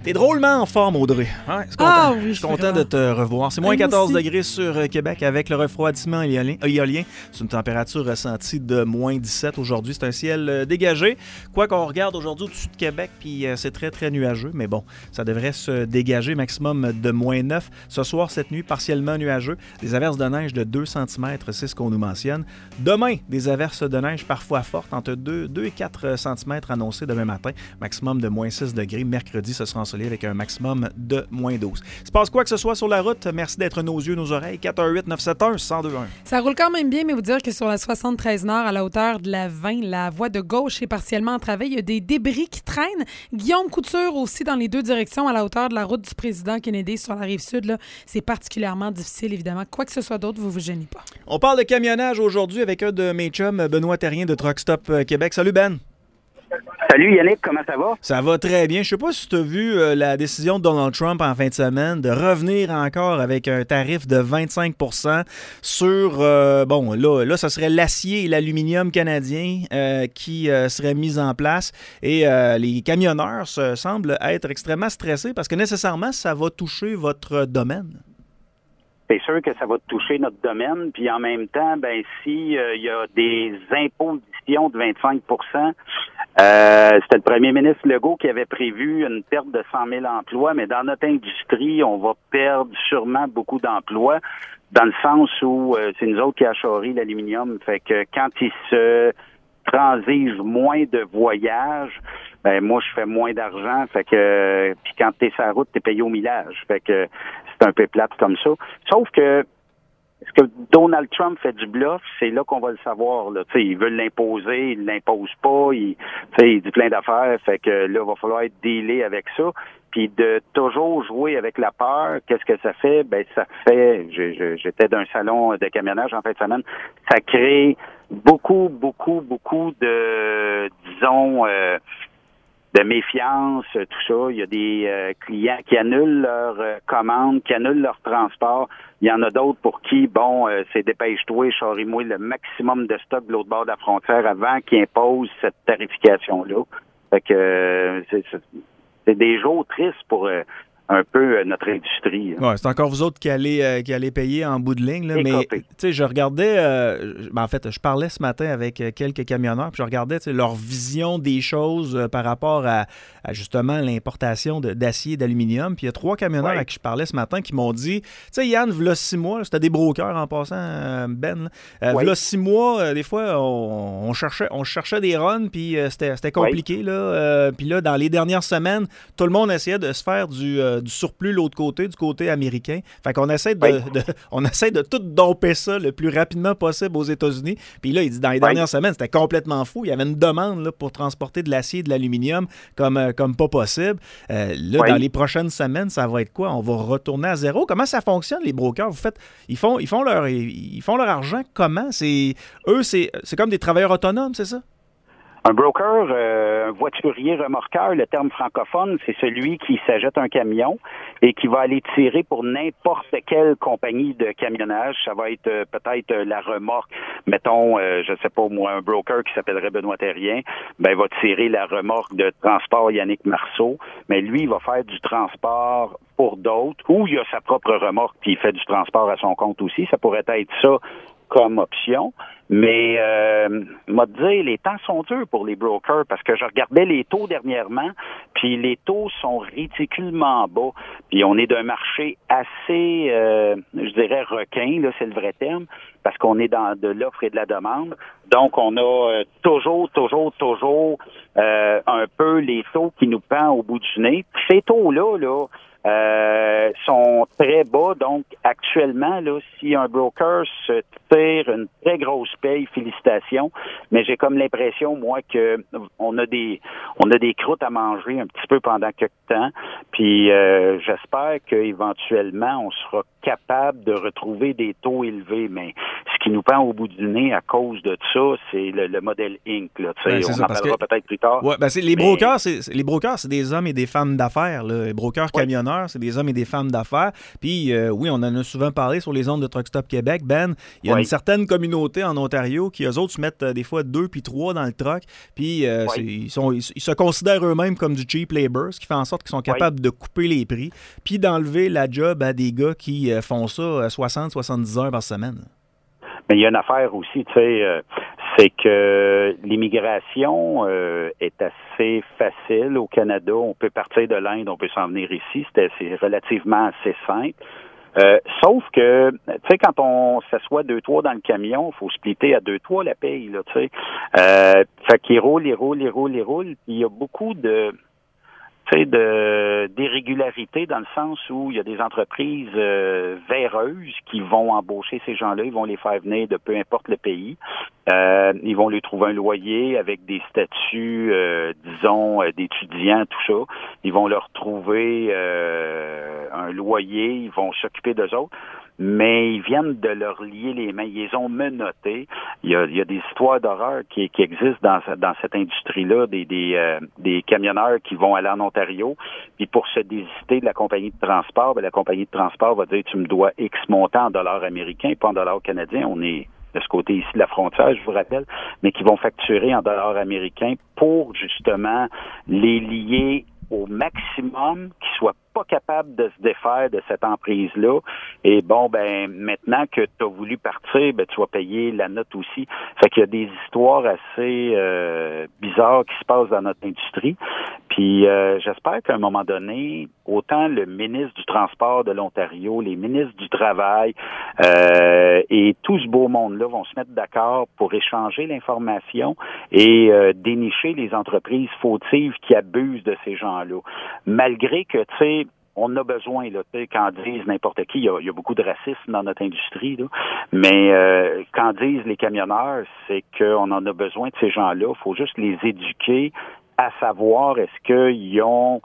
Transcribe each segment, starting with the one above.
T'es drôlement en forme, Audrey. Ouais, je suis content de te revoir. C'est moins 14 degrés sur Québec avec le refroidissement éolien. C'est une température ressentie de moins 17 aujourd'hui. C'est un ciel dégagé. Quoi qu'on regarde aujourd'hui au-dessus de Québec, puis c'est très, très nuageux. Mais bon, ça devrait se dégager. Maximum de moins 9. Ce soir, cette nuit, partiellement nuageux. Des averses de neige de 2 cm, c'est ce qu'on nous mentionne. Demain, des averses de neige parfois fortes, entre 2 et 4 cm annoncés demain matin. Maximum de moins 6 degrés. Mercredi, ce sera ensoleillé avec un maximum de moins 12. Il se passe quoi que ce soit sur la route? Merci d'être nos yeux, nos oreilles. 418-971-1021. Ça roule quand même bien, mais vous dire que sur la 73 Nord, à la hauteur de la 20, la voie de gauche est partiellement entravée. Il y a des débris qui traînent. Guillaume Couture aussi dans les deux directions à la hauteur de la route du président Kennedy sur la rive sud. Là, c'est particulièrement difficile, évidemment. Quoi que ce soit d'autre, vous vous gênez pas. On parle de camionnage aujourd'hui avec un de mes chums, Benoît Terrien de Truck Stop Québec. Salut Ben! Salut Yannick, comment ça va? Ça va très bien. Je sais pas si tu as vu la décision de Donald Trump en fin de semaine de revenir encore avec un tarif de 25 % sur, là, ça serait l'acier et l'aluminium canadien qui seraient mis en place. Et les camionneurs semblent être extrêmement stressés parce que nécessairement, ça va toucher votre domaine. C'est sûr que ça va toucher notre domaine, puis en même temps, si il y a des impositions de 25 %, c'était le premier ministre Legault qui avait prévu une perte de 100 000 emplois, mais dans notre industrie, on va perdre sûrement beaucoup d'emplois, dans le sens où c'est nous autres qui achorons l'aluminium. Fait que quand il se transige moins de voyages, moi je fais moins d'argent, fait que puis quand t'es sur la route, t'es payé au millage. Fait que c'est un peu plate comme ça. Sauf que est-ce que Donald Trump fait du bluff? C'est là qu'on va le savoir. Là. Il veut l'imposer, il l'impose pas, il dit plein d'affaires, fait que là, il va falloir être dealé avec ça. Puis de toujours jouer avec la peur, qu'est-ce que ça fait? Ça fait, j'étais d'un salon de camionnage en fin de semaine, ça crée beaucoup de, disons, de méfiance, tout ça. Il y a des clients qui annulent leurs commandes, qui annulent leur transport. Il y en a d'autres pour qui, c'est dépêche-toi, charrie-moi le maximum de stock de l'autre bord de la frontière avant qu'ils imposent cette tarification-là. Fait que c'est des jours tristes pour un peu notre industrie. Ouais, c'est encore vous autres qui allez payer en bout de ligne. Là, mais tu sais, je regardais, en fait, je parlais ce matin avec quelques camionneurs, puis je regardais leur vision des choses par rapport à justement l'importation d'acier et d'aluminium. Puis il y a 3 camionneurs à qui je parlais ce matin qui m'ont dit, tu sais, Yann, v'là 6 mois, c'était des brokers en passant, Ben, v'là 6 mois, des fois, on cherchait des runs, puis c'était compliqué. Là, puis là, dans les dernières semaines, tout le monde essayait de se faire du surplus l'autre côté, du côté américain. Fait qu'on essaie on essaie de tout domper ça le plus rapidement possible aux États-Unis. Puis là, il dit, dans les dernières semaines, c'était complètement fou. Il y avait une demande là, pour transporter de l'acier et de l'aluminium comme pas possible. Dans les prochaines semaines, ça va être quoi? On va retourner à zéro. Comment ça fonctionne, les brokers? Ils font leur argent comment? C'est comme des travailleurs autonomes, c'est ça? Un broker, un voiturier remorqueur, le terme francophone, c'est celui qui s'achète un camion et qui va aller tirer pour n'importe quelle compagnie de camionnage. Ça va être peut-être la remorque. Mettons, je sais pas moi, un broker qui s'appellerait Benoît Terrien, va tirer la remorque de transport Yannick Marceau. Mais lui, il va faire du transport pour d'autres, ou il a sa propre remorque puis il fait du transport à son compte aussi. Ça pourrait être ça comme option. Mais, moi, dire, les temps sont durs pour les brokers parce que je regardais les taux dernièrement, puis les taux sont ridiculement bas. Puis on est d'un marché assez, je dirais, requin, là, c'est le vrai terme, parce qu'on est dans de l'offre et de la demande. Donc, on a toujours un peu les taux qui nous pendent au bout du nez. Ces taux-là, sont très bas. Donc, actuellement, là, si un broker se tire une très grosse paye, félicitations. Mais j'ai comme l'impression, moi, que on a des croûtes à manger un petit peu pendant quelques temps. Puis, j'espère qu'éventuellement, on sera capable de retrouver des taux élevés. Mais ce qui nous pend au bout du nez à cause de ça, c'est le modèle Inc. Là, on en parlera peut-être plus tard. Ouais, les brokers, c'est des hommes et des femmes d'affaires. Là. Les brokers camionneurs, camionneurs, c'est des hommes et des femmes d'affaires. Puis, oui, on en a souvent parlé sur les ondes de Truck Stop Québec. Ben, il y a une certaine communauté en Ontario qui, eux autres, se mettent des fois 2 puis 3 dans le truck. Puis, ils se considèrent eux-mêmes comme du cheap labor, ce qui fait en sorte qu'ils sont capables de couper les prix puis d'enlever la job à des gars qui font ça 60-70 heures par semaine. Mais il y a une affaire aussi, tu sais, c'est que l'immigration est assez facile au Canada. On peut partir de l'Inde, on peut s'en venir ici. C'est relativement assez simple. Sauf que, tu sais, quand on s'assoit 2-3 dans le camion, il faut splitter à 2-3 la paye, là, tu sais. Fait qu'ils roulent. Puis il y a beaucoup d'irrégularité dans le sens où il y a des entreprises véreuses qui vont embaucher ces gens-là, ils vont les faire venir de peu importe le pays. Ils vont lui trouver un loyer avec des statuts, disons, d'étudiants, tout ça. Ils vont leur trouver un loyer, ils vont s'occuper d'eux autres. Mais ils viennent de leur lier les mains. Ils les ont menottés. Il y a des histoires d'horreur qui existent dans cette industrie-là, des camionneurs qui vont aller en Ontario, puis pour se désister de la compagnie de transport, la compagnie de transport va dire tu me dois X montant en dollars américains, pas en dollars canadiens. On est de ce côté ici de la frontière, je vous rappelle, mais qui vont facturer en dollars américains pour justement les lier au maximum, qu'ils soient pas capables de se défaire de cette emprise-là. Et bon, ben maintenant que tu as voulu partir, ben tu vas payer la note aussi. Fait qu'il y a des histoires assez bizarres qui se passent dans notre industrie. Puis j'espère qu'à un moment donné, autant le ministre du Transport de l'Ontario, les ministres du Travail et tout ce beau monde-là vont se mettre d'accord pour échanger l'information et dénicher les entreprises fautives qui abusent de ces gens-là. Malgré que, tu sais, on a besoin, là, quand disent n'importe qui, il y a beaucoup de racisme dans notre industrie, là, mais quand disent les camionneurs, c'est qu'on en a besoin de ces gens-là. Il faut juste les éduquer à savoir est-ce qu'ils ont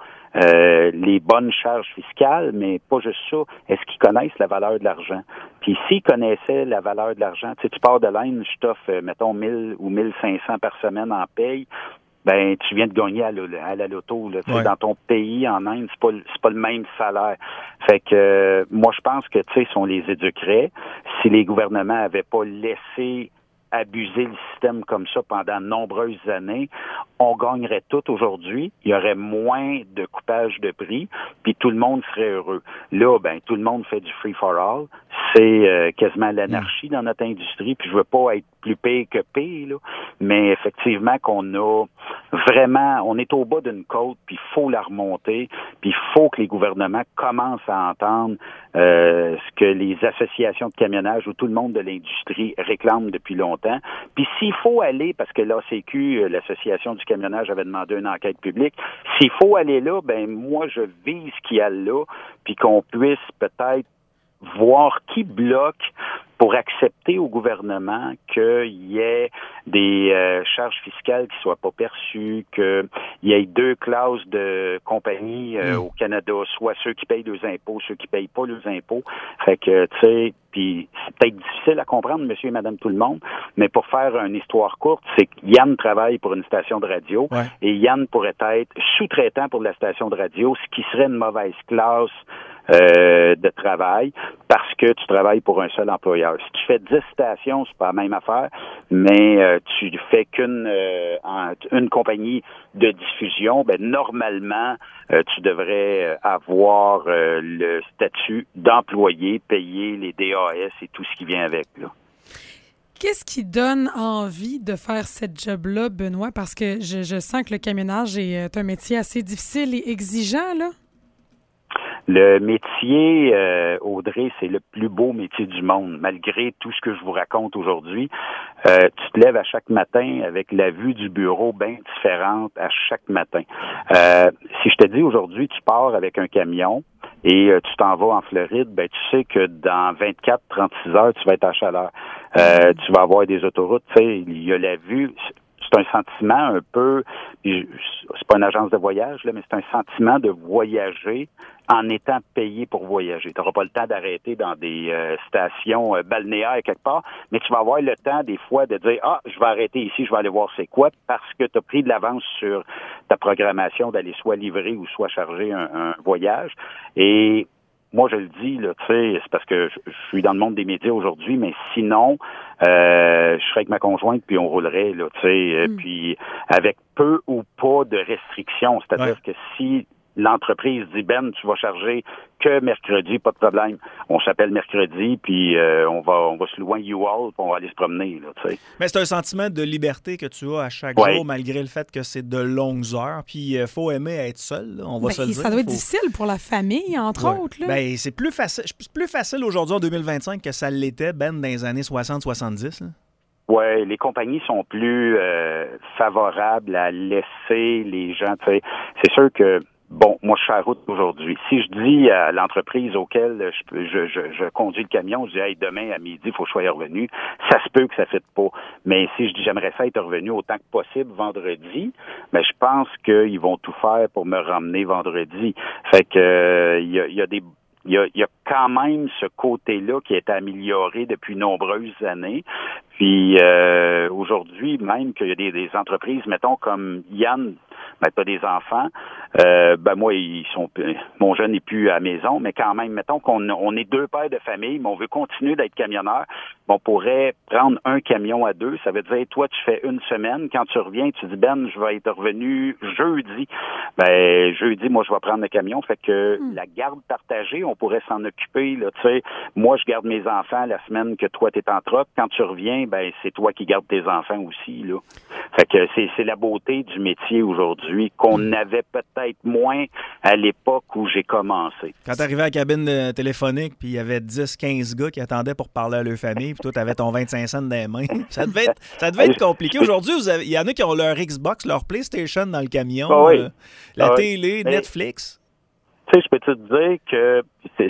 les bonnes charges fiscales, mais pas juste ça. Est-ce qu'ils connaissent la valeur de l'argent? Puis s'ils connaissaient la valeur de l'argent, tu sais, tu pars de l'Inde, je t'offre, mettons, 1000 ou 1500 par semaine en paye, ben tu viens de gagner à la loto. Là, dans ton pays, en Inde, c'est pas le même salaire. Fait que moi, je pense que, tu sais, si on les éduquerait, si les gouvernements avaient pas laissé abuser le système comme ça pendant de nombreuses années, on gagnerait tout aujourd'hui. Il y aurait moins de coupage de prix, puis tout le monde serait heureux. Là, ben tout le monde fait du free for all. C'est quasiment l'anarchie dans notre industrie. Puis je veux pas être plus pire que pire, là, mais effectivement qu'on a vraiment, on est au bas d'une côte, puis il faut la remonter, puis il faut que les gouvernements commencent à entendre ce que les associations de camionnage ou tout le monde de l'industrie réclament depuis longtemps. Puis s'il faut aller, parce que l'ACQ, l'Association du camionnage, avait demandé une enquête publique, s'il faut aller là, ben moi je vise qu'il y a là, puis qu'on puisse peut-être voir qui bloque pour accepter au gouvernement qu'il y ait des charges fiscales qui soient pas perçues, qu'il y ait 2 classes de compagnies au Canada, soit ceux qui payent leurs impôts, ceux qui payent pas leurs impôts. Fait que, tu sais, puis c'est peut-être difficile à comprendre, monsieur et madame tout le monde, mais pour faire une histoire courte, c'est que Yann travaille pour une station de radio et Yann pourrait être sous-traitant pour la station de radio, ce qui serait une mauvaise classe de travail parce que tu travailles pour un seul employeur. Si tu fais 10 stations, c'est pas la même affaire, mais tu fais une compagnie de diffusion, ben normalement, tu devrais avoir le statut d'employé, payer les DAS et tout ce qui vient avec, là. Qu'est-ce qui donne envie de faire cette job-là, Benoît? Parce que je sens que le camionnage est un métier assez difficile et exigeant, là. Le métier, Audrey, c'est le plus beau métier du monde, malgré tout ce que je vous raconte aujourd'hui. Tu te lèves à chaque matin avec la vue du bureau bien différente à chaque matin. Si je te dis aujourd'hui, tu pars avec un camion et tu t'en vas en Floride, ben tu sais que dans 24-36 heures, tu vas être en chaleur. Tu vas avoir des autoroutes, tu sais, il y a la vue. c'est un sentiment un peu, c'est pas une agence de voyage, là, mais c'est un sentiment de voyager en étant payé pour voyager. Tu n'auras pas le temps d'arrêter dans des stations balnéaires quelque part, mais tu vas avoir le temps des fois de dire je vais arrêter ici, je vais aller voir c'est quoi, parce que tu as pris de l'avance sur ta programmation d'aller soit livrer ou soit charger un voyage. Et moi, je le dis, là, tu sais, c'est parce que je suis dans le monde des médias aujourd'hui, mais sinon, je serais avec ma conjointe, puis on roulerait, là, tu sais, puis avec peu ou pas de restrictions. C'est-à-dire que si l'entreprise dit, Ben, tu vas charger que mercredi, pas de problème. On s'appelle mercredi, puis on va se louer un U-Haul, puis on va aller se promener, là, tu sais. Mais c'est un sentiment de liberté que tu as à chaque jour, malgré le fait que c'est de longues heures. Puis il faut aimer être seul, là, on va se le dire. Ça doit être difficile pour la famille, entre autres. Là. Ben, c'est plus facile aujourd'hui en 2025 que ça l'était, Ben, dans les années 60-70. Oui, les compagnies sont plus favorables à laisser les gens, tu sais. C'est sûr que bon, moi, je suis à la route aujourd'hui. Si je dis à l'entreprise auquel je conduis le camion, je dis, hey, demain à midi, il faut que je sois revenu, ça se peut que ça ne fitte pas. Mais si je dis, j'aimerais ça être revenu autant que possible vendredi, ben, je pense qu'ils vont tout faire pour me ramener vendredi. Fait que, il y a quand même ce côté-là qui est amélioré depuis nombreuses années. Puis aujourd'hui, même qu'il y a des entreprises, mettons comme Yann, ben t'as des enfants, ben moi mon jeune n'est plus à la maison, mais quand même, mettons qu'on est deux pères de famille, mais on veut continuer d'être camionneur, on pourrait prendre un camion à deux. Ça veut dire, toi, tu fais une semaine, quand tu reviens, tu dis, Ben, je vais être revenu jeudi. Ben jeudi, moi, je vais prendre le camion. Fait que la garde partagée, on pourrait s'en occuper, là, tu sais. Moi, je garde mes enfants la semaine que toi, t'es en troc. Quand tu reviens, ben c'est toi qui gardes tes enfants aussi, là. Fait que c'est la beauté du métier aujourd'hui qu'on avait peut-être moins à l'époque où j'ai commencé. Quand tu arrivais à la cabine téléphonique, puis il y avait 10-15 gars qui attendaient pour parler à leur famille, puis toi, tu avais ton 25 cents dans les mains. Ça devait être compliqué. Aujourd'hui, il y en a qui ont leur Xbox, leur PlayStation dans le camion, la télé, Netflix. Tu sais, je peux te dire que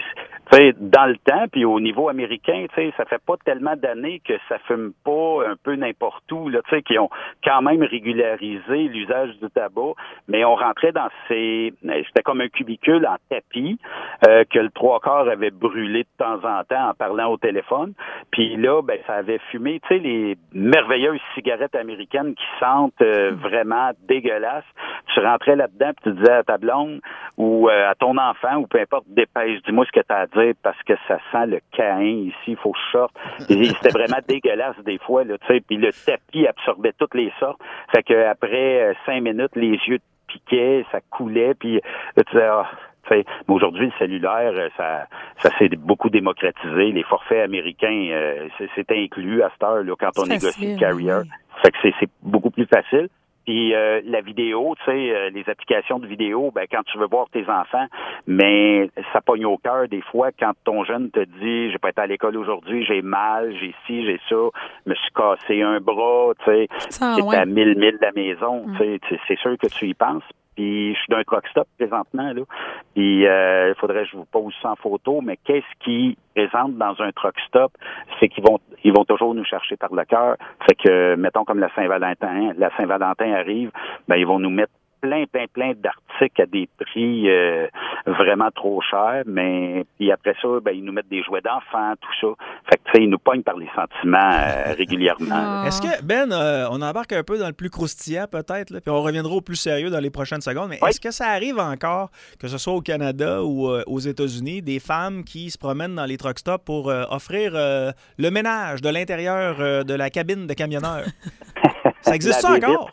dans le temps, puis au niveau américain, ça fait pas tellement d'années que ça fume pas un peu n'importe où, là, qui ont quand même régularisé l'usage du tabac, mais on rentrait dans c'était comme un cubicule en tapis que le trois quarts avait brûlé de temps en temps en parlant au téléphone, puis là, ben ça avait fumé, tu sais, les merveilleuses cigarettes américaines qui sentent vraiment dégueulasses. Tu rentrais là-dedans, puis tu disais à ta blonde ou à ton enfant, ou peu importe, dépêche, dis-moi ce que tu as à dire, parce que ça sent le caïn ici, il faut que je sorte. C'était vraiment dégueulasse des fois, là, tu sais, puis le tapis absorbait toutes les sortes. Fait que après 5 minutes, les yeux te piquaient, ça coulait, puis là, tu disais, mais aujourd'hui, le cellulaire, ça s'est beaucoup démocratisé. Les forfaits américains, c'est inclus à cette heure, là, quand on négocie le carrier. Fait que c'est beaucoup plus facile. Puis la vidéo, tu sais, les applications de vidéo, ben quand tu veux voir tes enfants, mais ça pogne au cœur des fois quand ton jeune te dit, j'ai pas été à l'école aujourd'hui, j'ai mal, j'ai ci, j'ai ça, je me suis cassé un bras, tu sais, c'est à 1000 milles de la maison, tu sais, c'est sûr que tu y penses. Puis je suis d'un truck stop présentement, là. Puis il faudrait que je vous pose ça en photo, mais qu'est-ce qui présente dans un truck stop? C'est qu'ils vont toujours nous chercher par le cœur. Fait que, mettons, comme la Saint-Valentin arrive, ben ils vont nous mettre plein d'articles à des prix vraiment trop chers, mais puis après ça, ben ils nous mettent des jouets d'enfants, tout ça. Fait que tu sais, ils nous pognent par les sentiments régulièrement. Est-ce que Ben, on embarque un peu dans le plus croustillant peut-être, là, puis on reviendra au plus sérieux dans les prochaines secondes, mais est-ce que ça arrive encore, que ce soit au Canada ou aux États-Unis, des femmes qui se promènent dans les truck stops pour offrir le ménage de l'intérieur de la cabine de camionneur? Ça existe ça encore?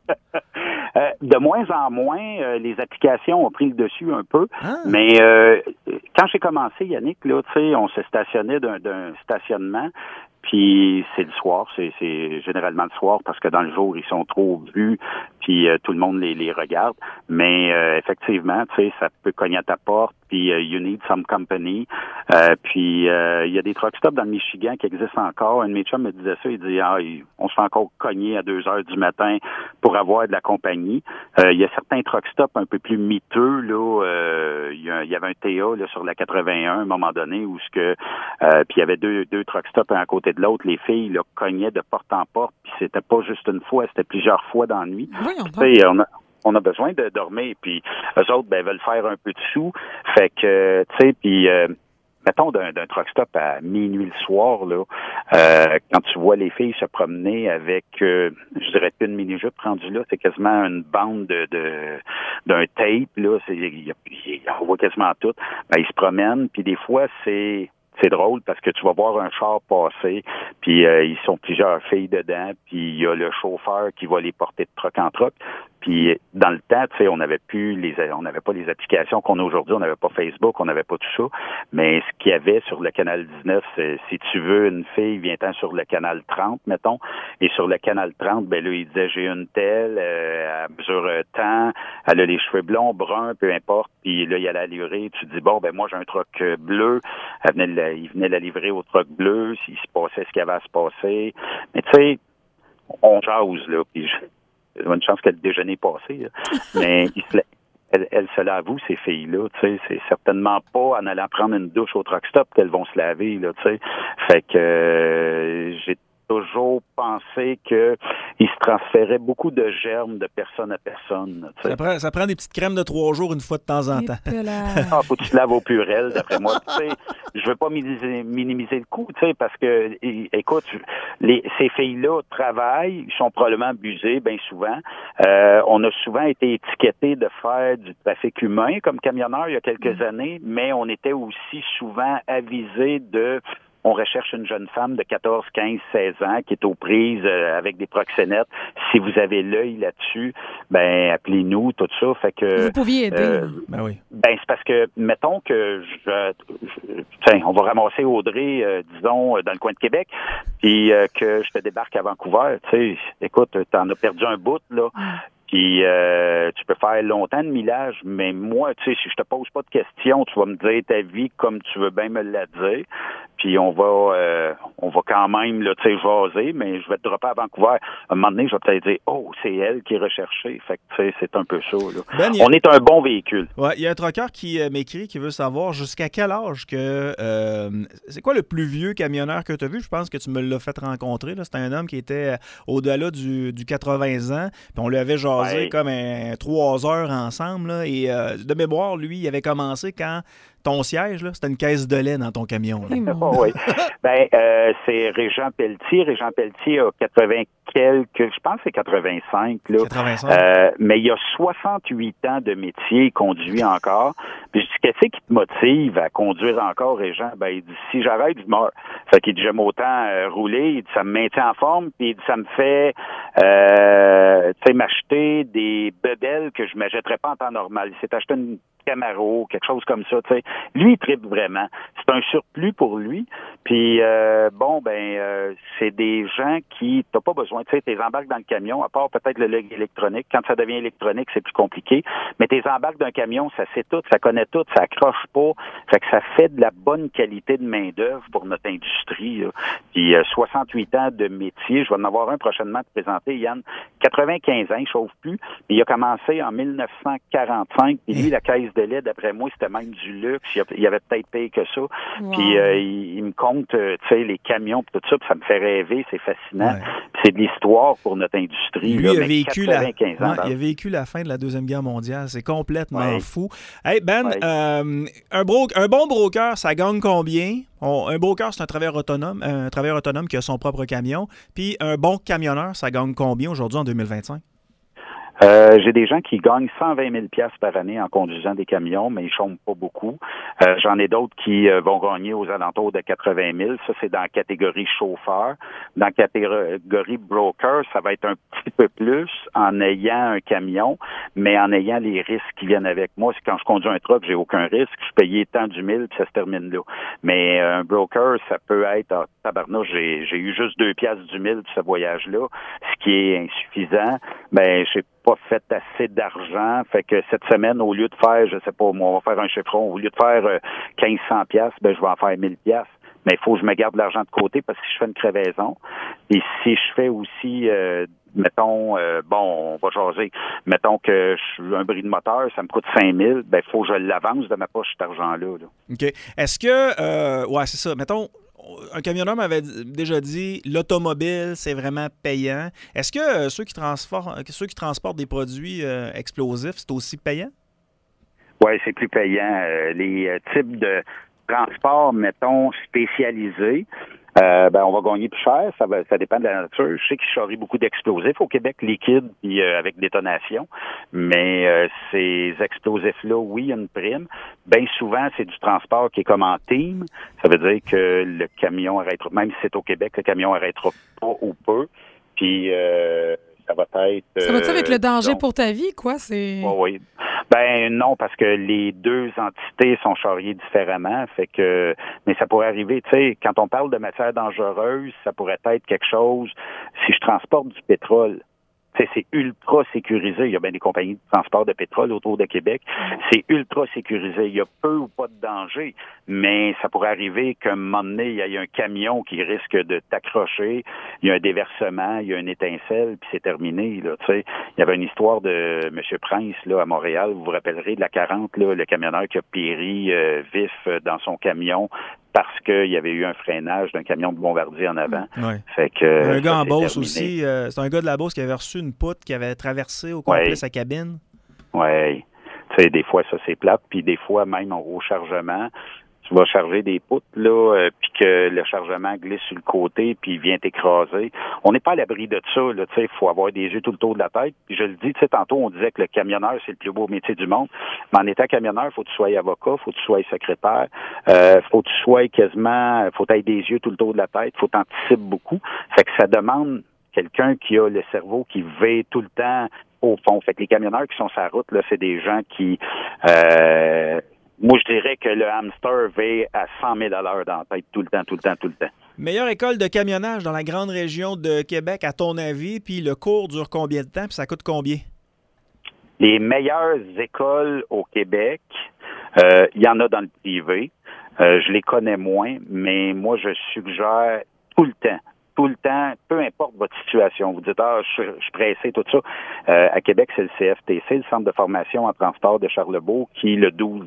De moins en moins, les applications ont pris le dessus un peu, mais quand j'ai commencé, Yannick, là, tu sais, on se stationnait d'un stationnement, puis c'est le soir, c'est généralement le soir parce que dans le jour, ils sont trop vus, puis tout le monde les regarde, mais effectivement, tu sais, ça peut cogner à ta porte, puis you need some company, puis il y a des truck stops dans le Michigan qui existent encore. Un de mes chums me disait ça, il dit on se fait encore cogner à 2h du matin pour avoir de la compagnie. Il y a certains truck stops un peu plus miteux, là, il y a il y avait un TA là, sur la 81 à un moment donné où puis il y avait deux truck stops un à côté de l'autre. Les filles là, cognaient de porte en porte, puis c'était pas juste une fois, c'était plusieurs fois dans la nuit. On a besoin de dormir, puis eux autres veulent faire un peu de sous. Fait que, tu sais, puis mettons d'un truck stop à minuit le soir, là, quand tu vois les filles se promener avec, je dirais une mini-jupe rendue là, c'est quasiment une bande d'un tape, là, on voit quasiment tout. Ils se promènent, puis des fois, c'est drôle parce que tu vas voir un char passer, puis ils sont plusieurs filles dedans, puis il y a le chauffeur qui va les porter de truck en truck. Puis dans le temps, tu sais, on n'avait pas les applications qu'on a aujourd'hui, on n'avait pas Facebook, on n'avait pas tout ça. Mais ce qu'il y avait sur le canal 19, c'est si tu veux une fille, viens-t'en sur le canal 30, mettons. Et sur le canal 30, là, il disait j'ai une telle, elle mesure tant, elle a les cheveux blonds, bruns, peu importe. Puis là, il allait la livrer. Tu te dis bon, moi j'ai un truck bleu. Il venait la livrer au truck bleu. S'il se passait ce qu'il y avait à se passer. Mais tu sais, on jase là. Puis il y a une chance que le déjeuner est passé. Là. Mais elles se l'avouent, ces filles-là. Tu sais, c'est certainement pas en allant prendre une douche au truck stop qu'elles vont se laver. Là, tu sais. Fait que j'ai toujours pensé que il se transférait beaucoup de germes de personne à personne. Ça prend des petites crèmes de 3 jours une fois de temps en temps. Faut que tu te laves au Purel, d'après moi. Je veux pas minimiser le coup, parce que, écoute, ces filles-là travaillent, ils sont probablement abusées bien souvent. On a souvent été étiquetés de faire du trafic humain comme camionneur il y a quelques années, mais on était aussi souvent avisés on recherche une jeune femme de 14, 15, 16 ans qui est aux prises avec des proxénètes. Si vous avez l'œil là-dessus, appelez-nous, tout ça. Fait que vous pouviez aider. Oui. C'est parce que, mettons que on va ramasser Audrey, disons, dans le coin de Québec, puis que je te débarque à Vancouver. Écoute, t'en as perdu un bout, là. Puis tu peux faire longtemps de millage, mais moi, si je te pose pas de questions, tu vas me dire ta vie comme tu veux bien me la dire. Puis on va quand même là, jaser, mais je vais te dropper à Vancouver. À un moment donné, je vais peut-être dire c'est elle qui est recherchée. Fait que c'est un peu ça. Là. On est un bon véhicule. Ouais, il y a un truckeur qui m'écrit qui veut savoir jusqu'à quel âge que c'est quoi le plus vieux camionneur que tu as vu? Je pense que tu me l'as fait rencontrer. Là. C'était un homme qui était au-delà du 80 ans. Puis on lui avait jasé comme 3 heures ensemble. Là, et de mémoire, lui, il avait commencé quand ton siège, là, c'était une caisse de lait dans ton camion. Oui. C'est Régent Pelletier. Régent Pelletier a 80 quelques, je pense que c'est 85. Là. 85. Mais il a 68 ans de métier, il conduit encore. Puis je dis, qu'est-ce qui te motive à conduire encore, Régent? Il dit, si j'arrête, je meurs. Fait qu'il dit, j'aime autant rouler. Il dit, ça me maintient en forme. Puis il dit, ça me fait m'acheter des bebelles que je ne m'achèterais pas en temps normal. C'est acheter une Camaro, quelque chose comme ça. T'sais. Lui, il tripe vraiment. C'est un surplus pour lui. Puis, c'est des gens qui, t'as pas besoin, tu sais, t'es embarques dans le camion, à part peut-être le leg électronique. Quand ça devient électronique, c'est plus compliqué. Mais t'es embarques d'un camion, ça sait tout, ça connaît tout, ça accroche pas. Fait que ça fait de la bonne qualité de main-d'œuvre pour notre industrie. Là. Puis, 68 ans de métier. Je vais en avoir un prochainement à te présenter, Yann. 95 ans, il chauffe plus. Puis, il a commencé en 1945. Puis, lui, la caisse de lait, d'après moi, c'était même du luxe. Il y avait peut-être payé que ça. Wow. Puis, il me compte, tu sais, les camions tout ça, puis ça me fait rêver, c'est fascinant. Ouais. C'est de l'histoire pour notre industrie. Lui, là, il a vécu la fin de la Deuxième Guerre mondiale. C'est complètement fou. Hey, Ben, un bon broker, ça gagne combien? Un broker, c'est un travailleur autonome qui a son propre camion. Puis un bon camionneur, ça gagne combien aujourd'hui en 2025? J'ai des gens qui gagnent 120 000 $ par année en conduisant des camions, mais ils chôment pas beaucoup. J'en ai d'autres qui vont gagner aux alentours de 80 000. Ça, c'est dans la catégorie chauffeur. Dans la catégorie broker, ça va être un petit peu plus en ayant un camion, mais en ayant les risques qui viennent avec. Moi, c'est quand je conduis un truck, j'ai aucun risque. Je payais tant du 1000 puis ça se termine là. Mais un broker, ça peut être, tabarnouche, j'ai eu juste 2 piastres du 1000 pour ce voyage-là, ce qui est insuffisant. Ben, j'ai pas fait assez d'argent. Fait que cette semaine, au lieu de faire, je sais pas, moi, on va faire un chiffron, au lieu de faire 1500 $, ben, je vais en faire 1000 $. mais il faut que je me garde de l'argent de côté parce que si je fais une crevaison, et si je fais aussi, mettons, on va jaser, mettons que je suis un bris de moteur, ça me coûte 5 000, ben il faut que je l'avance de ma poche cet argent-là. Là. OK. Est-ce que, ouais, c'est ça, mettons, un camionneur m'avait déjà dit l'automobile, c'est vraiment payant. Est-ce que ceux qui transportent des produits explosifs, c'est aussi payant? Oui, c'est plus payant. Les types de transport, mettons, spécialisés, on va gagner plus cher. Ça dépend de la nature. Je sais qu'ils charrient beaucoup d'explosifs au Québec, liquides puis avec détonation. Mais ces explosifs-là, oui, il y a une prime. Bien souvent, c'est du transport qui est comme en team. Ça veut dire que le camion arrêtera, même si c'est au Québec, le camion arrêtera pas ou peu. Puis ça va être... Ça va-tu avec le danger pour ta vie, quoi? Oui. Ben non, parce que les deux entités sont charriées différemment. Mais ça pourrait arriver, tu sais, quand on parle de matière dangereuse, ça pourrait être quelque chose, si je transporte du pétrole, c'est ultra sécurisé. Il y a bien des compagnies de transport de pétrole autour de Québec. C'est ultra sécurisé. Il y a peu ou pas de danger, mais ça pourrait arriver qu'à un moment donné, il y ait un camion qui risque de t'accrocher. Il y a un déversement, il y a une étincelle, puis c'est terminé. Là, tu sais. Il y avait une histoire de M. Prince là, à Montréal. Vous vous rappellerez de la 40, là, le camionneur qui a péri vif dans son camion parce qu'il y avait eu un freinage d'un camion de bombardier en avant. Ouais. Fait que, un gars en Beauce aussi, c'est un gars de la Beauce qui avait reçu une poutre qui avait traversé au complet sa cabine. Oui. Tu sais, des fois, ça, c'est plate. Puis des fois, même au chargement, tu vas charger des poutres, là, puis que le chargement glisse sur le côté, puis il vient t'écraser. On n'est pas à l'abri de ça, là, tu sais, il faut avoir des yeux tout le tour de la tête. Puis je le dis, tu sais, tantôt, on disait que le camionneur, c'est le plus beau métier du monde. Mais en étant camionneur, il faut que tu sois avocat, il faut que tu sois secrétaire, faut que tu sois faut que tu aies des yeux tout le tour de la tête, faut que tu anticipes beaucoup. Fait que ça demande quelqu'un qui a le cerveau qui veille tout le temps au fond. Fait que les camionneurs qui sont sur la route, là, c'est des gens qui... moi, je dirais que le hamster veille à 100 000 à l'heure dans la tête tout le temps. Meilleure école de camionnage dans la grande région de Québec, à ton avis, puis le cours dure combien de temps, puis ça coûte combien? Les meilleures écoles au Québec, il y en a dans le privé. Je les connais moins, mais moi, je suggère tout le temps, peu importe votre situation. Vous dites, je suis pressé, tout ça. À Québec, c'est le CFTC, le Centre de formation en transport de Charlebourg, qui, le 12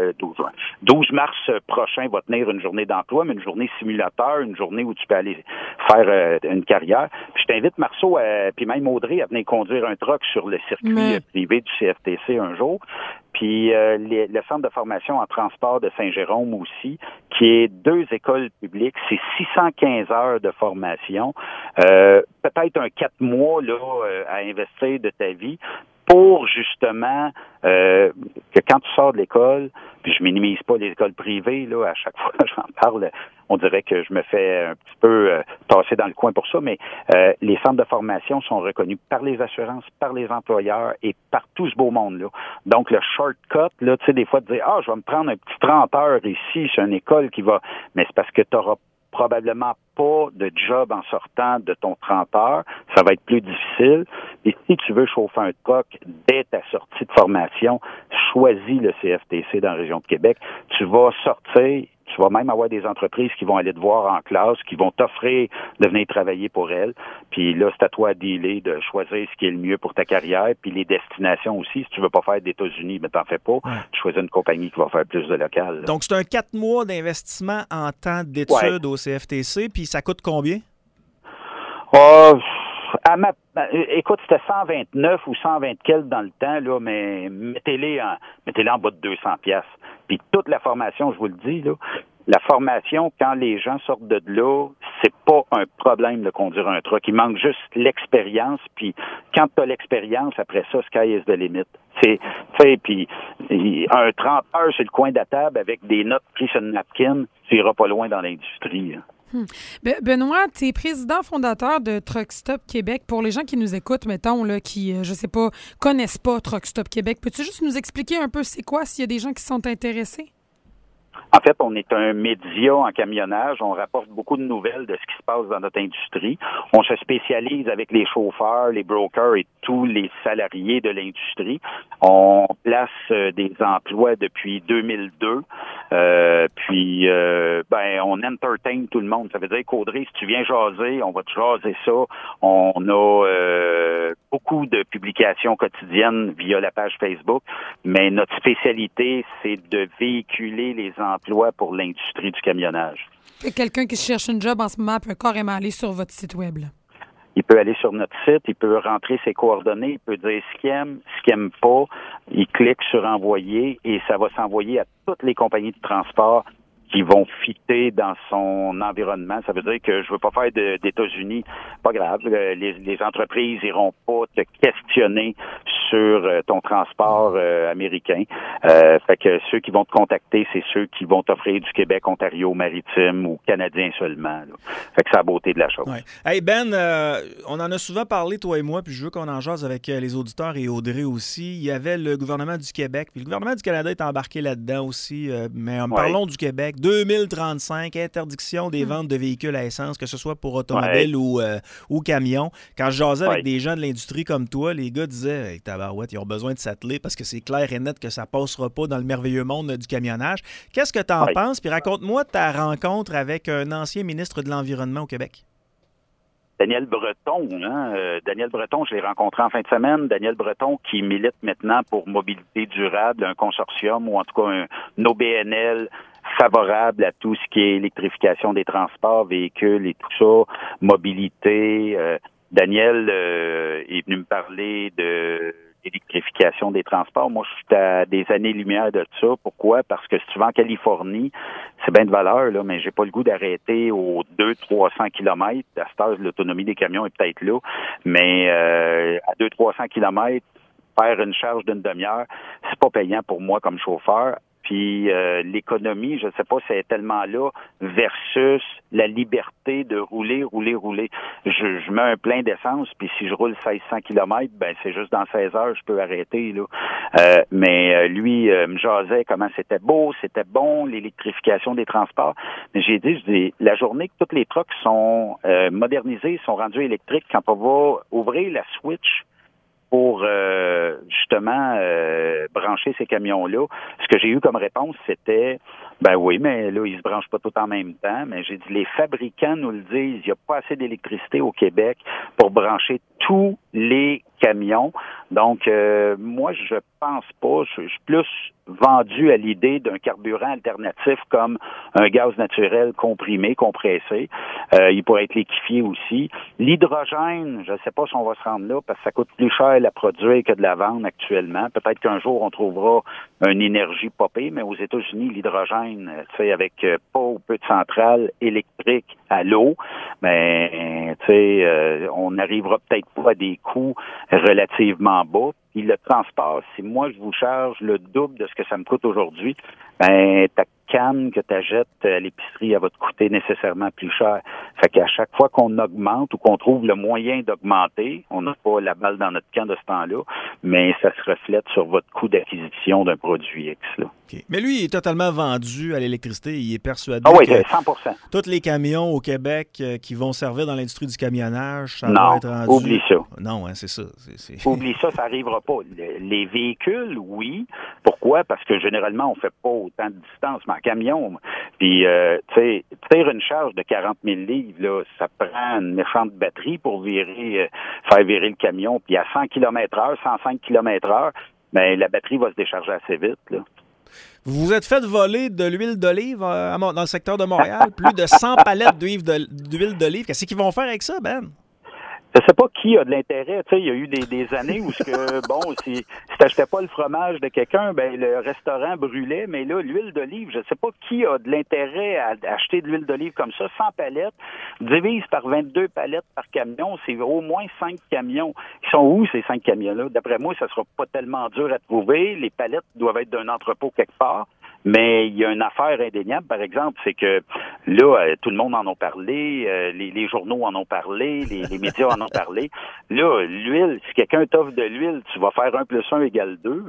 mars prochain, va tenir une journée d'emploi, mais une journée simulateur, une journée où tu peux aller faire une carrière. Puis je t'invite, Marceau, puis même Audrey, à venir conduire un truck sur le circuit privé du CFTC un jour. Puis le Centre de formation en transport de Saint-Jérôme aussi, qui est 2 écoles publiques, c'est 615 heures de formation, peut-être un 4 mois là à investir de ta vie pour justement que quand tu sors de l'école, puis je minimise pas les écoles privées, là, à chaque fois que j'en parle, on dirait que je me fais un petit peu tasser dans le coin pour ça, mais les centres de formation sont reconnus par les assurances, par les employeurs et par tout ce beau monde-là. Donc, le shortcut, là, tu sais, des fois, de dire, je vais me prendre un petit 30 heures ici, c'est une école qui va... Mais c'est parce que tu n'auras probablement pas de job en sortant de ton 30 heures. Ça va être plus difficile. Et si tu veux chauffer un truck dès ta sortie de formation, choisis le CFTC dans la région de Québec. Tu vas sortir, tu vas même avoir des entreprises qui vont aller te voir en classe, qui vont t'offrir de venir travailler pour elles. Puis là, c'est à toi de dealer, de choisir ce qui est le mieux pour ta carrière. Puis les destinations aussi, si tu veux pas faire d'États-Unis, mais t'en fais pas, tu choisis une compagnie qui va faire plus de local. Là. Donc, c'est un 4 mois d'investissement en temps d'études au CFTC, puis ça coûte combien? Écoute, c'était 129 ou 120 quelques dans le temps, là, mais mettez-les en bas de 200 piastres. Puis toute la formation, je vous le dis, là, la formation, quand les gens sortent de là, c'est pas un problème de conduire un truck. Il manque juste l'expérience, puis quand tu as l'expérience, après ça, sky is the limit. Puis un 30 heures sur le coin de la table avec des notes prises sur une napkin, tu iras pas loin dans l'industrie. Là. Benoît, tu es président fondateur de Truck Stop Québec. Pour les gens qui nous écoutent, mettons, là, qui, je sais pas, connaissent pas Truck Stop Québec, peux-tu juste nous expliquer un peu c'est quoi, s'il y a des gens qui sont intéressés? En fait, on est un média en camionnage. On rapporte beaucoup de nouvelles de ce qui se passe dans notre industrie. On se spécialise avec les chauffeurs, les brokers et tous les salariés de l'industrie. On place des emplois depuis 2002. Puis on entertain tout le monde. Ça veut dire qu'Audrey, si tu viens jaser, on va te jaser ça. On a beaucoup de publications quotidiennes via la page Facebook, mais notre spécialité, c'est de véhiculer les emplois pour l'industrie du camionnage. Quelqu'un qui cherche un job en ce moment peut carrément aller sur votre site web, là. Il peut aller sur notre site, il peut rentrer ses coordonnées, il peut dire ce qu'il aime, ce qu'il aime pas. Il clique sur envoyer et ça va s'envoyer à toutes les compagnies de transport qui vont fitter dans son environnement. Ça veut dire que je veux pas faire d'États-Unis. Pas grave. Les entreprises iront pas te questionner sur ton transport américain. Fait que ceux qui vont te contacter, c'est ceux qui vont t'offrir du Québec, Ontario, maritime ou canadien seulement. Là. Fait que c'est la beauté de la chose. Ouais. Hey Ben, on en a souvent parlé, toi et moi, puis je veux qu'on en jase avec les auditeurs et Audrey aussi. Il y avait le gouvernement du Québec, puis le gouvernement du Canada est embarqué là-dedans aussi. Mais parlons du Québec. 2035, interdiction des ventes de véhicules à essence, que ce soit pour automobile ou camion. Quand je jasais avec des gens de l'industrie comme toi, les gars disaient hey, tabarouette, ils ont besoin de s'atteler parce que c'est clair et net que ça passera pas dans le merveilleux monde du camionnage. Qu'est-ce que tu en penses? Puis raconte-moi ta rencontre avec un ancien ministre de l'Environnement au Québec. Daniel Breton, Daniel Breton, je l'ai rencontré en fin de semaine. Daniel Breton qui milite maintenant pour mobilité durable, un consortium ou en tout cas un OBNL favorable à tout ce qui est électrification des transports, véhicules et tout ça, mobilité. Daniel est venu me parler de l'électrification des transports. Moi, je suis à des années-lumière de ça. Pourquoi? Parce que si tu vas en Californie, c'est bien de valeur, là, mais j'ai pas le goût d'arrêter aux 200-300 kilomètres. À cette heure, l'autonomie des camions est peut-être là, mais à 200-300 kilomètres, faire une charge d'une demi-heure, c'est pas payant pour moi comme chauffeur. Puis l'économie, je ne sais pas si elle est tellement là, versus la liberté de rouler. Je mets un plein d'essence, puis si je roule 1600 km, ben c'est juste dans 16 heures, je peux arrêter. Là. Mais lui me jasait comment c'était beau, c'était bon, l'électrification des transports. Mais je dis, la journée que toutes les trucks sont modernisés, sont rendus électriques, quand on va ouvrir la switch pour justement brancher ces camions-là. Ce que j'ai eu comme réponse, c'était ben oui, mais là, ils se branchent pas tout en même temps. Mais j'ai dit, les fabricants nous le disent, il n'y a pas assez d'électricité au Québec pour brancher tous les camions. Donc, moi, je pense pas. Je suis plus vendu à l'idée d'un carburant alternatif comme un gaz naturel comprimé, compressé. Il pourrait être liquéfié aussi. L'hydrogène, je ne sais pas si on va se rendre là parce que ça coûte plus cher à la produire que de la vendre actuellement. Peut-être qu'un jour, on trouvera une énergie popée, mais aux États-Unis, l'hydrogène, tu sais, avec pas ou peu de centrales électriques à l'eau, mais tu sais, on n'arrivera peut-être pas à des coûts relativement bas. Puis le transport, si moi je vous charge le double de ce que ça me coûte aujourd'hui, ben ta canne que tu achètes à l'épicerie, elle va te coûter nécessairement plus cher. Fait qu'à chaque fois qu'on augmente ou qu'on trouve le moyen d'augmenter, on n'a pas la balle dans notre camp de ce temps-là, mais ça se reflète sur votre coût d'acquisition d'un produit X. Là. Okay. Mais lui, il est totalement vendu à l'électricité. Il est persuadé que 100%. Tous les camions au Québec qui vont servir dans l'industrie du camionnage, ça va être rendu... oublie ça. Non, hein, c'est ça. Oublie ça, ça n'arrivera pas. Les véhicules, oui. Pourquoi? Parce que généralement, on fait pas autant de distance, mais en camion. Puis, tu sais, faire une charge de 40 000 livres, là, ça prend une méchante batterie pour faire virer le camion. Puis à 100 km/h, 105 km/h, ben la batterie va se décharger assez vite, là. Vous vous êtes fait voler de l'huile d'olive dans le secteur de Montréal. Plus de 100 palettes d'huile d'olive. Qu'est-ce qu'ils vont faire avec ça, Ben? Je sais pas qui a de l'intérêt. Tu sais, il y a eu des années où si t'achetais pas le fromage de quelqu'un, ben le restaurant brûlait. Mais là, l'huile d'olive, je sais pas qui a de l'intérêt à acheter de l'huile d'olive comme ça, 100 palettes, divise par 22 palettes par camion, c'est au moins 5 camions. Ils sont où ces 5 camions-là? D'après moi, ça sera pas tellement dur à trouver. Les palettes doivent être d'un entrepôt quelque part. Mais il y a une affaire indéniable, par exemple, c'est que là, tout le monde en a parlé, les journaux en ont parlé, les médias en ont parlé. Là, l'huile, si quelqu'un t'offre de l'huile, tu vas faire 1 + 1 = 2, hein?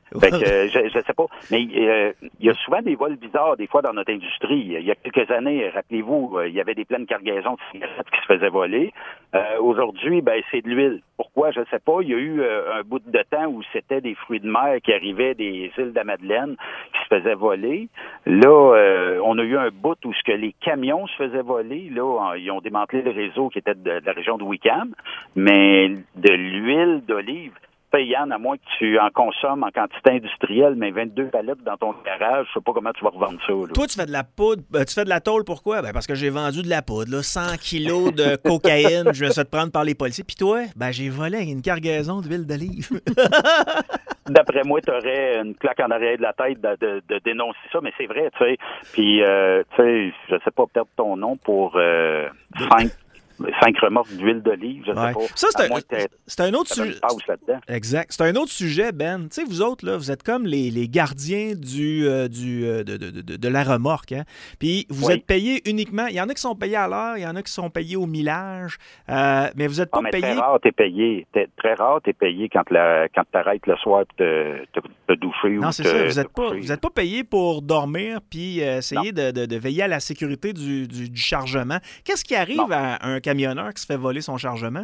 Fait que, je sais pas. Mais il y a souvent des vols bizarres, des fois, dans notre industrie. Il y a quelques années, rappelez-vous, il y avait des pleines cargaisons de cigarettes qui se faisaient voler. Aujourd'hui, c'est de l'huile. Pourquoi? Je sais pas. Il y a eu un bout de temps où c'était des fruits de mer qui arrivaient des îles de la Madeleine qui se faisaient voler. Là, on a eu un bout où ce que les camions se faisaient voler. Là, ils ont démantelé le réseau qui était de la région de Wickham. Mais de l'huile d'olive, Yann, à moins que tu en consommes en quantité industrielle, mais 22 palettes dans ton garage, je sais pas comment tu vas revendre ça. Là. Toi, tu fais de la poudre, tu fais de la tôle, pourquoi? Parce que j'ai vendu de la poudre, là, 100 kilos de cocaïne, je vais se te prendre par les policiers. Puis toi, j'ai volé une cargaison d'huile d'olive. D'après moi, tu aurais une claque en arrière de la tête de dénoncer ça, mais c'est vrai, tu sais. Puis, tu sais, je sais pas, perdre ton nom pour 5 remorques d'huile d'olive, je sais pas. Ça, c'est un autre sujet. Exact. C'est un autre sujet, Ben. Tu sais, vous autres, là, vous êtes comme les gardiens de la remorque. Hein? Puis vous êtes payés uniquement. Il y en a qui sont payés à l'heure, il y en a qui sont payés au millage. Mais vous n'êtes pas payés. Très rare, t'es payé quand t'arrêtes le soir pour te doucher. Non, c'est ça. Vous n'êtes pas payé pour dormir puis essayer de veiller à la sécurité du chargement. Qu'est-ce qui arrive à un camionneur qui se fait voler son chargement?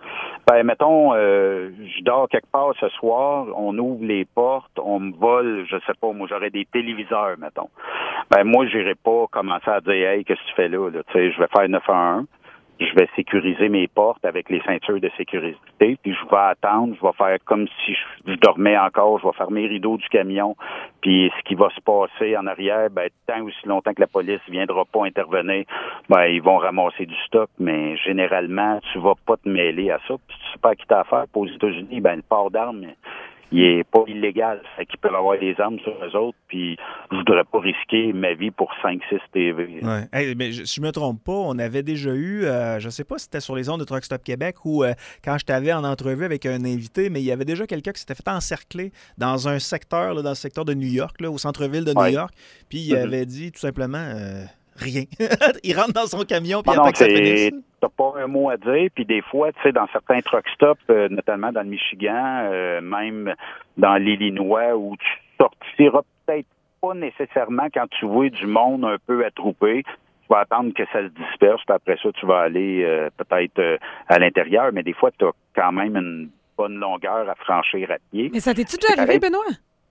Mettons, je dors quelque part ce soir, on ouvre les portes, on me vole, je sais pas, moi j'aurais des téléviseurs, mettons. Moi, j'irai pas commencer à dire « Hey, qu'est-ce que tu fais là? » Tu sais, je vais faire 911. Je vais sécuriser mes portes avec les ceintures de sécurité, puis je vais attendre, je vais faire comme si je dormais encore, je vais fermer les rideaux du camion, puis ce qui va se passer en arrière, tant aussi longtemps que la police viendra pas intervenir, ils vont ramasser du stock, mais généralement, tu vas pas te mêler à ça, puis tu sais pas à qui t'as affaire. Aux États-Unis, le port d'armes, il est pas illégal. Fait qu'ils peuvent avoir des armes sur eux autres, puis je voudrais pas risquer ma vie pour 5-6 TV. Ouais. Hey, mais si je me trompe pas, on avait déjà eu, je sais pas si c'était sur les ondes de Truck Stop Québec ou quand je t'avais en entrevue avec un invité, mais il y avait déjà quelqu'un qui s'était fait encercler dans un secteur, là, dans le secteur de New York, là, au centre-ville de New York, puis il avait dit tout simplement... rien. Il rentre dans son camion, puis après que ça finisse. T'as pas un mot à dire, puis des fois, tu sais, dans certains truck stops, notamment dans le Michigan, même dans l'Illinois, où tu sortiras peut-être pas nécessairement quand tu vois du monde un peu attroupé. Tu vas attendre que ça se disperse, puis après ça, tu vas aller peut-être à l'intérieur, mais des fois, tu as quand même une bonne longueur à franchir à pied. Mais ça t'est-tu déjà arrivé, Benoît?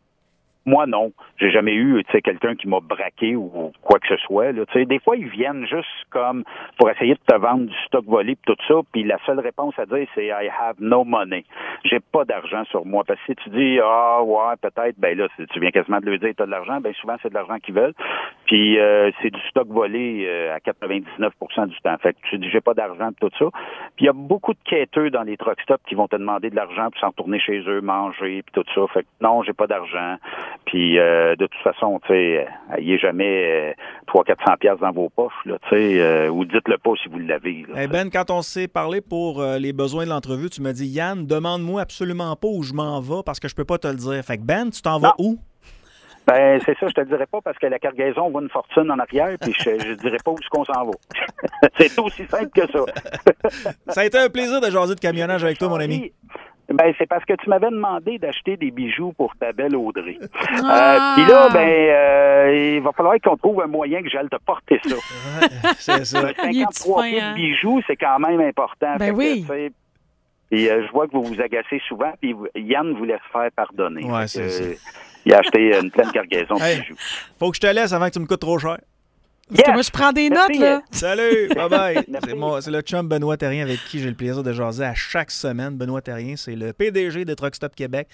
Moi, non. J'ai jamais eu, quelqu'un qui m'a braqué ou quoi que ce soit, là. Des fois, ils viennent juste comme pour essayer de te vendre du stock volé pis tout ça, puis la seule réponse à dire, c'est « I have no money ». J'ai pas d'argent sur moi. Parce que si tu dis « Ah, ouais, peut-être », là, tu viens quasiment de leur dire « T'as de l'argent », souvent, c'est de l'argent qu'ils veulent. Puis c'est du stock volé à 99% du temps. Fait que tu dis « J'ai pas d'argent » pis tout ça. Puis il y a beaucoup de quêteux dans les truck stops qui vont te demander de l'argent pour s'en retourner chez eux, manger puis tout ça. Fait que non, j'ai pas d'argent. Puis, de toute façon, tu sais, il n'y a jamais 300-400$ dans vos poches, là, tu sais, ou dites-le pas si vous l'avez. Hey Ben, quand on s'est parlé pour les besoins de l'entrevue, tu m'as dit, Yann, demande-moi absolument pas où je m'en vais parce que je peux pas te le dire. Fait que Ben, tu t'en vas où? C'est ça, je te le dirai pas parce que la cargaison vaut une fortune en arrière, puis je dirai pas où est-ce qu'on s'en va. C'est aussi simple que ça. Ça a été un plaisir de jaser de camionnage avec toi, mon ami. C'est parce que tu m'avais demandé d'acheter des bijoux pour ta belle Audrey. Puis là, il va falloir qu'on trouve un moyen que j'aille te porter ça. C'est ça. 53 pieds de bijoux, c'est quand même important. Oui. Et je vois que vous vous agacez souvent, puis Yann vous laisse faire pardonner. Ouais, c'est ça. Il a acheté une pleine cargaison de bijoux. Faut que je te laisse avant que tu me coûtes trop cher. Parce que moi, je prends des notes, là. Salut, bye-bye. C'est le chum Benoît Terrien avec qui j'ai le plaisir de jaser à chaque semaine. Benoît Terrien, c'est le PDG de Truck Stop Québec,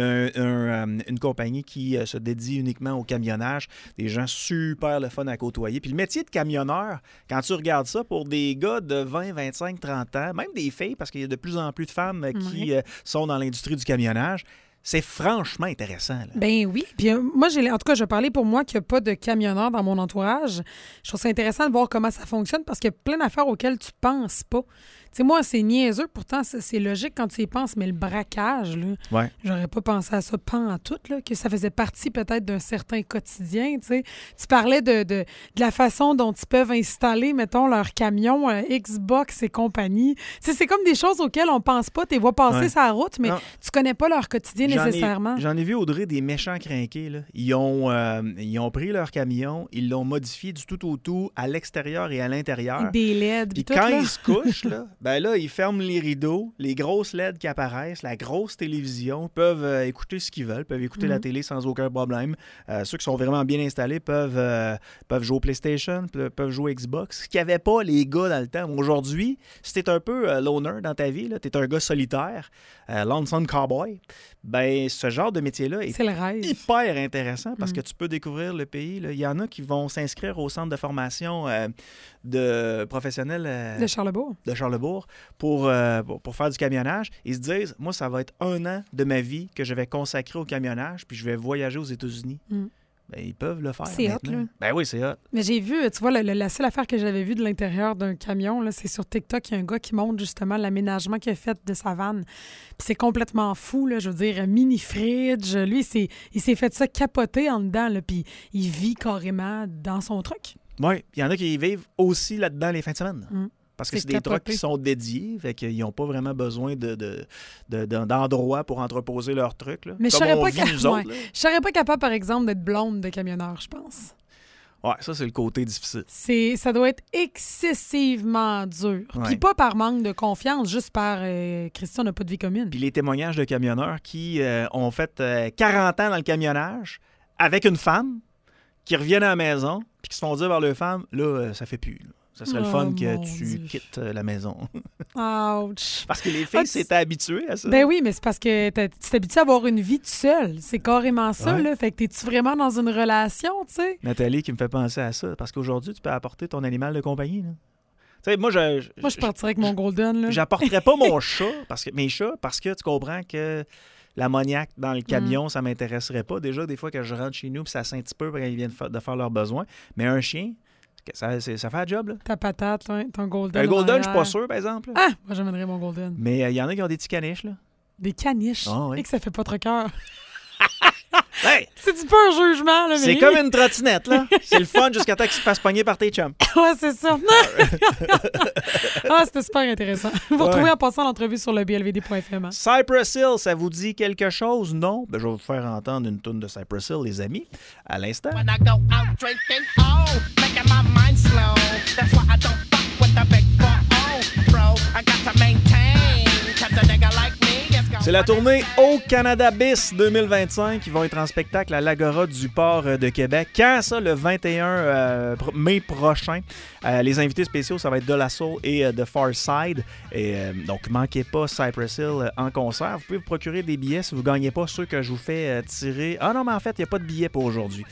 une compagnie qui se dédie uniquement au camionnage. Des gens super le fun à côtoyer. Puis le métier de camionneur, quand tu regardes ça, pour des gars de 20, 25, 30 ans, même des filles, parce qu'il y a de plus en plus de femmes qui sont dans l'industrie du camionnage, c'est franchement intéressant. Là. Ben oui. Puis moi, en tout cas, je vais parler pour moi qu'il n'y a pas de camionneur dans mon entourage. Je trouve ça intéressant de voir comment ça fonctionne parce qu'il y a plein d'affaires auxquelles tu penses pas. Tu sais, moi, c'est niaiseux. Pourtant, c'est logique quand tu y penses, mais le braquage, là, j'aurais pas pensé à ça pantoute, là, que ça faisait partie peut-être d'un certain quotidien, tu sais. Tu parlais de la façon dont ils peuvent installer, mettons, leur camion, Xbox et compagnie. Tu sais, c'est comme des choses auxquelles on pense pas. Tu les vois passer sur la route, mais tu connais pas leur quotidien nécessairement. J'en ai vu, Audrey, des méchants crinqués. Là. Ils ont pris leur camion, ils l'ont modifié du tout au tout à l'extérieur et à l'intérieur. Des LED. Puis quand ils se couchent, là, ils ferment les rideaux, les grosses LED qui apparaissent, la grosse télévision, peuvent écouter ce qu'ils veulent, peuvent écouter la télé sans aucun problème. Ceux qui sont vraiment bien installés peuvent jouer au PlayStation, peuvent jouer au Xbox. Ce qu'il n'y avait pas les gars dans le temps. Aujourd'hui, si t'es un peu loner dans ta vie, t'es un gars solitaire, lonesome cowboy, ben ce genre de métier-là est hyper intéressant parce que tu peux découvrir le pays. Là. Il y en a qui vont s'inscrire au centre de formation de professionnels de Charlebourg pour faire du camionnage. Ils se disent, moi, ça va être 1 an de ma vie que je vais consacrer au camionnage puis je vais voyager aux États-Unis. Ben, ils peuvent le faire. C'est maintenant. hot, là. Ben oui, c'est hot. Mais j'ai vu, tu vois, la seule affaire que j'avais vue de l'intérieur d'un camion, là, c'est sur TikTok, il y a un gars qui montre justement l'aménagement qu'il a fait de sa vanne. Puis c'est complètement fou, là, je veux dire, mini-fridge. Lui, il s'est fait ça capoter en dedans, là, puis il vit carrément dans son truck. Oui, il y en a qui vivent aussi là-dedans les fins de semaine. Parce que c'est des trucks qui sont dédiés, fait qu'ils n'ont pas vraiment besoin d'endroits pour entreposer leurs trucs. Là. Mais je ne serais pas capable, par exemple, d'être blonde de camionneur, je pense. Ouais, ça, c'est le côté difficile. Ça doit être excessivement dur. Ouais. Puis pas par manque de confiance, juste par Christian n'a pas de vie commune. Puis les témoignages de camionneurs qui ont fait 40 ans dans le camionnage avec une femme, qui reviennent à la maison, puis qui se font dire par leur femme, là, ça fait plus, là. Ça serait le fun que tu quittes la maison. Ouch! Parce que les filles s'étaient habituées à ça. Ben oui, mais c'est parce que tu t'habitues à avoir une vie toute seule. C'est carrément ça, là. Fait que t'es-tu vraiment dans une relation, tu sais? Nathalie qui me fait penser à ça. Parce qu'aujourd'hui, tu peux apporter ton animal de compagnie, là. Tu sais, moi, je partirais avec mon Golden, là. J'apporterais pas mon chat, mes chats, parce que tu comprends que l'ammoniaque dans le camion, ça m'intéresserait pas. Déjà, des fois que je rentre chez nous, puis ça sent un petit peu quand ils viennent de faire leurs besoins. Mais un chien... Ça fait un job, là. Ta patate, ton Golden. Un Golden, je suis pas sûr, par exemple. Ah! Moi, j'aimerais mon Golden. Mais il y en a qui ont des petits caniches, là. Des caniches? Oh, oui. Et que ça fait pas trop cœur. Hey! C'est du pur jugement, là. C'est comme une trottinette, là. C'est le fun jusqu'à temps que tu te fasses pogner par tes chums. Ouais, c'est ça. C'était super intéressant. Vous retrouvez en passant l'entrevue sur le blvd.fm. Hein? Cypress Hill, ça vous dit quelque chose? Non? Ben, je vais vous faire entendre une toune de Cypress Hill, les amis, à l'instant. When I go out drinking, making my mind slow. That's why I don't fuck with the big bro. I got to maintain, 'cause a nigga like me. C'est la tournée Au Canada Bis 2025 qui vont être en spectacle à l'Agora du Port de Québec. Quand ça? Le 21 mai prochain. Les invités spéciaux, ça va être De La Soul et The Far Side. Et, donc, manquez pas Cypress Hill en concert. Vous pouvez vous procurer des billets si vous ne gagnez pas ceux que je vous fais tirer. Ah non, mais en fait, il n'y a pas de billets pour aujourd'hui.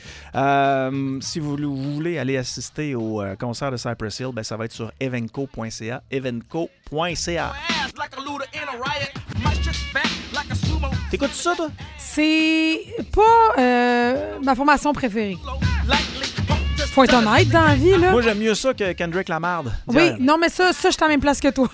Si vous voulez aller assister au concert de Cypress Hill, ben, ça va être sur evenco.ca. Evenco.ca. T'écoutes ça, toi? C'est pas ma formation préférée. Faut être honnête dans la vie, là. Moi, j'aime mieux ça que Kendrick Lamar. Oui, non, mais ça, je suis à la même place que toi.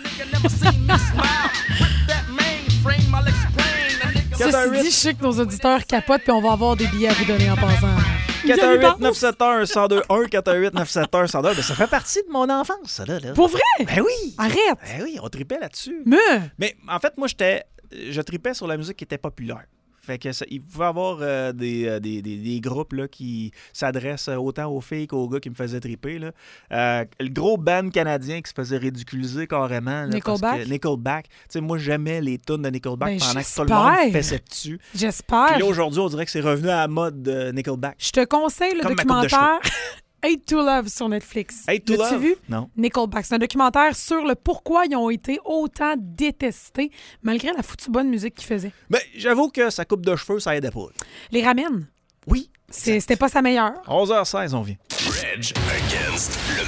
Ceci dit, je sais que nos auditeurs capotent puis on va avoir des billets à vous donner en passant. 418-971-1021, 418-971-1021. Ben, ça fait partie de mon enfance, ça, là. Pour vrai? Ben oui! Arrête! Ben oui, on tripait là-dessus. Mais en fait, moi, je tripais sur la musique qui était populaire. Fait que il pouvait y avoir des groupes là, qui s'adressent autant aux filles qu'aux gars qui me faisaient triper. Là. Le gros band canadien qui se faisait ridiculiser carrément. Là, Nickelback. Nickelback. Moi, j'aimais les tunes de Nickelback pendant que tout le monde fessait dessus. J'espère. Puis là, aujourd'hui, on dirait que c'est revenu à la mode de Nickelback. Je te conseille le documentaire Hate to Love sur Netflix. Hate to Love? L'as-tu vu? Non. Nickelback. C'est un documentaire sur le pourquoi ils ont été autant détestés malgré la foutue bonne musique qu'ils faisaient. Ben, j'avoue que sa coupe de cheveux, ça aidait pas. Les Ramènes. Oui. C'était pas sa meilleure. 11h16, on vient. Rage Against le